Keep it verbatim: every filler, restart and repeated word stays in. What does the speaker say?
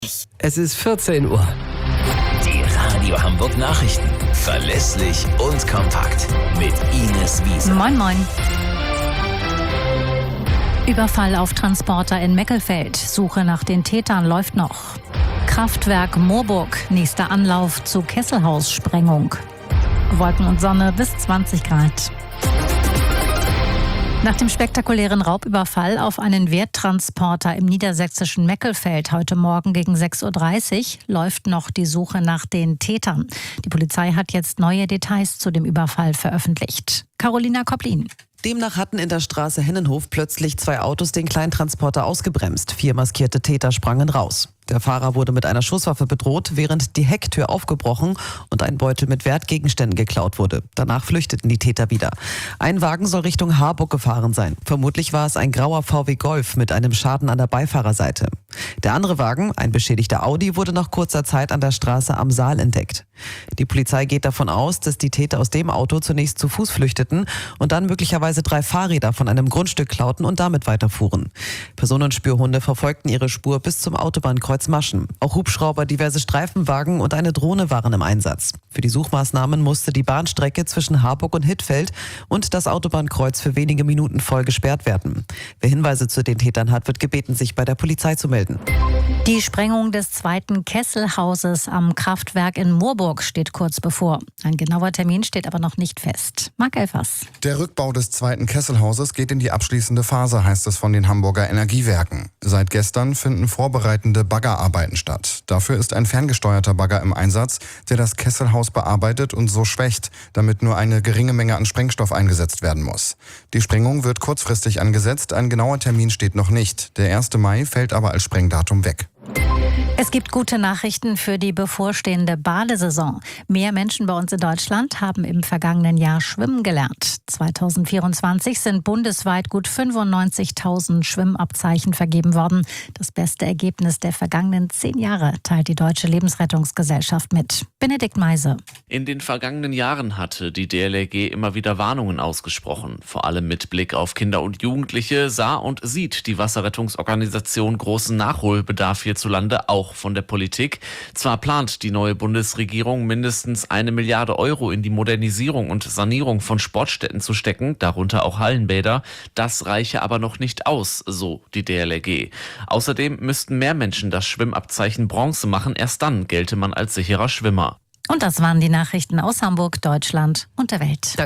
Es ist vierzehn Uhr. Die Radio Hamburg Nachrichten. Verlässlich und kompakt. Mit Ines Wiese. Moin, moin. Überfall auf Transporter in Meckelfeld. Suche nach den Tätern läuft noch. Kraftwerk Moorburg. Nächster Anlauf zu Kesselhaussprengung. Wolken und Sonne bis zwanzig Grad. Nach dem spektakulären Raubüberfall auf einen Werttransporter im niedersächsischen Meckelfeld heute Morgen gegen sechs Uhr dreißig läuft noch die Suche nach den Tätern. Die Polizei hat jetzt neue Details zu dem Überfall veröffentlicht. Carolina Koplin. Demnach hatten in der Straße Hennenhof plötzlich zwei Autos den Kleintransporter ausgebremst. Vier maskierte Täter sprangen raus. Der Fahrer wurde mit einer Schusswaffe bedroht, während die Hecktür aufgebrochen und ein Beutel mit Wertgegenständen geklaut wurde. Danach flüchteten die Täter wieder. Ein Wagen soll Richtung Harburg gefahren sein. Vermutlich war es ein grauer V W Golf mit einem Schaden an der Beifahrerseite. Der andere Wagen, ein beschädigter Audi, wurde nach kurzer Zeit an der Straße am Saal entdeckt. Die Polizei geht davon aus, dass die Täter aus dem Auto zunächst zu Fuß flüchteten und dann möglicherweise drei Fahrräder von einem Grundstück klauten und damit weiterfuhren. Personenspürhunde verfolgten ihre Spur bis zum Autobahnkreuz Maschen. Auch Hubschrauber, diverse Streifenwagen und eine Drohne waren im Einsatz. Für die Suchmaßnahmen musste die Bahnstrecke zwischen Harburg und Hittfeld und das Autobahnkreuz für wenige Minuten voll gesperrt werden. Wer Hinweise zu den Tätern hat, wird gebeten, sich bei der Polizei zu melden. Die Sprengung des zweiten Kesselhauses am Kraftwerk in Moorburg steht kurz bevor. Ein genauer Termin steht aber noch nicht fest. Marc Elfers. Der Rückbau des zweiten Kesselhauses geht in die abschließende Phase, heißt es von den Hamburger Energiewerken. Seit gestern finden vorbereitende Baggerarbeiten statt. Dafür ist ein ferngesteuerter Bagger im Einsatz, der das Kesselhaus bearbeitet und so schwächt, damit nur eine geringe Menge an Sprengstoff eingesetzt werden muss. Die Sprengung wird kurzfristig angesetzt, ein genauer Termin steht noch nicht. Der erste Mai fällt aber als Sprengdatum weg. Es gibt gute Nachrichten für die bevorstehende Badesaison. Mehr Menschen bei uns in Deutschland haben im vergangenen Jahr schwimmen gelernt. zweitausendvierundzwanzig sind bundesweit gut fünfundneunzigtausend Schwimmabzeichen vergeben worden. Das beste Ergebnis der vergangenen zehn Jahre, teilt die Deutsche Lebensrettungsgesellschaft mit. Benedikt Meise. In den vergangenen Jahren hatte die D L R G immer wieder Warnungen ausgesprochen. Vor allem mit Blick auf Kinder und Jugendliche sah und sieht die Wasserrettungsorganisation großen Nachholbedarf hierzulande, auch von der Politik. Zwar plant die neue Bundesregierung mindestens eine Milliarde Euro in die Modernisierung und Sanierung von Sportstätten zu stecken, darunter auch Hallenbäder. Das reiche aber noch nicht aus, so die D L R G. Außerdem müssten mehr Menschen das Schwimmabzeichen Bronze machen. Erst dann gelte man als sicherer Schwimmer. Und das waren die Nachrichten aus Hamburg, Deutschland und der Welt.